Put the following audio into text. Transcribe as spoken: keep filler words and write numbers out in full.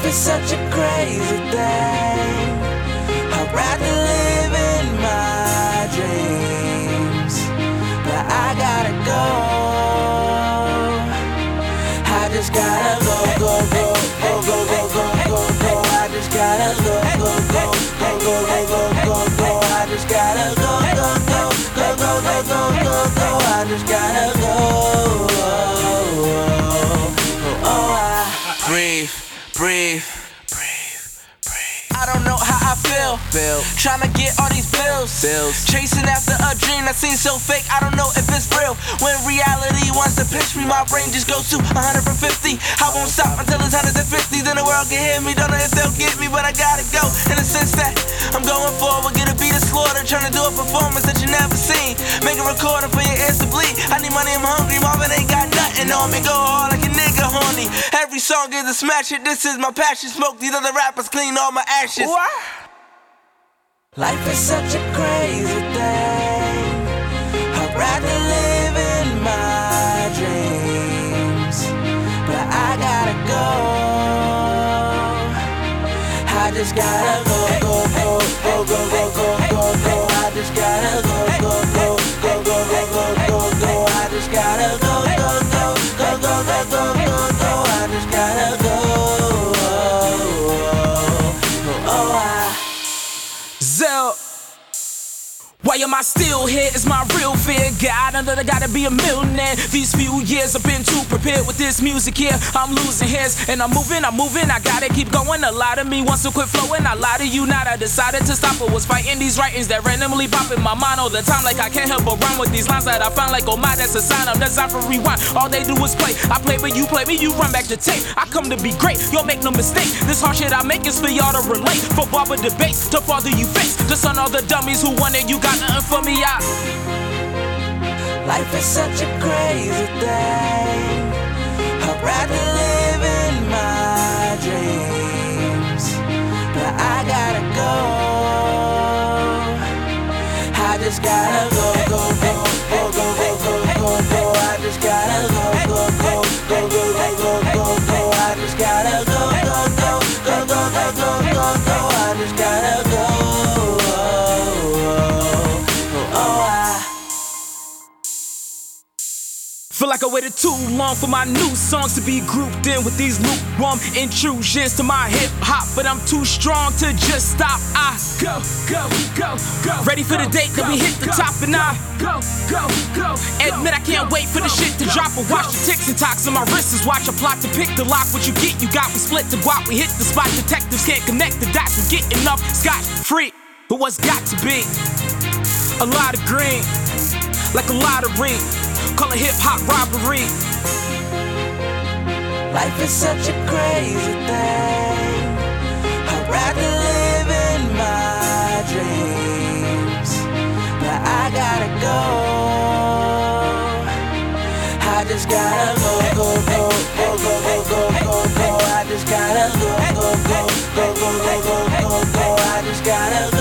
Life is such a crazy thing. I'd rather live in my dreams, but I gotta go. I just gotta go, go, go, go, go, go, go, go, go. I just gotta go, go, go, go, go, go, go, go, go. I just gotta go, go, go, go, go, go, go, go, go. I just gotta go. Oh, I breathe, breathe, breathe, breathe. I don't know how I feel, feel. Trying to get all these bills, bills. Chasing after a dream that seems so fake, I don't know if it's real. When reality wants to pitch me, my brain just goes to one hundred fifty. I won't stop until it's one hundred fifty. Then the world can hear me, don't know if they'll get me, but I gotta go. In the sense that I'm going forward, get a beat of slaughter, trying to do a performance that you never seen. Make a recording for your ears to bleed. I need money, I'm hungry, Marvin ain't got nothing on me. Go hard like a nigga horny. Every song is a smash hit, this is my passion. Smoke these other rappers, clean all my ashes. What? Life is such a crazy thing. I'd rather live in my dreams, but I gotta go. I just gotta go, go, go, go, go, go, go, go, go. I just gotta go, go, go, go, go, go, go, go, go. I just gotta go, go, go, go, go, go, go, go, go. I just gotta go. Oh, I Zell, why am I still here? Is my real fear. God, I know I gotta be a millionaire. These few years I've been too prepared with this music here. I'm losing hairs and I'm moving, I'm moving. I gotta keep going. A lot of me wants to quit flowing. I lie to you, not I decided to stop. I was fighting these writings that randomly pop in my mind all the time. Like I can't help but rhyme with these lines that I found. Like, oh my, that's a sign I'm designed for rewind. All they do is play. I play but you play me, you run back the tape. I come to be great, you'll make no mistake. This hard shit I make is for y'all to relate. For barber debates, to father you face. Just on all the dummies who wanted you got nothing for me. I Life is such a crazy thing. I'd rather live in my dreams, but I gotta go. I just gotta go, go, go, go, go, go, go, go, go. I just gotta go, go, go, go, go, go, go, go, go. I just gotta go, go, go, go, go, go, go, go, go. I just gotta go. feel like I waited too long for my new songs to be grouped in with these lukewarm intrusions to my hip hop, but I'm too strong to just stop. I go, go, go, go. Ready for the date that we hit the top, and I go, go, go. Admit I can't wait for the shit to drop. Or watch the ticks and talks on my wrists as watch a plot to pick the lock. What you get, you got. We split the guap, we hit the spot. Detectives can't connect the dots. We getting up scot free, but what's got to be a lot of green, like a lottery. Call it hip-hop robbery. Life is such a crazy thing. I'd rather live in my dreams, but I gotta go. I just gotta go, go, go, go, go, go, go, go, go. I just gotta go, go, go, go, go, go, go, go, go. I just gotta go.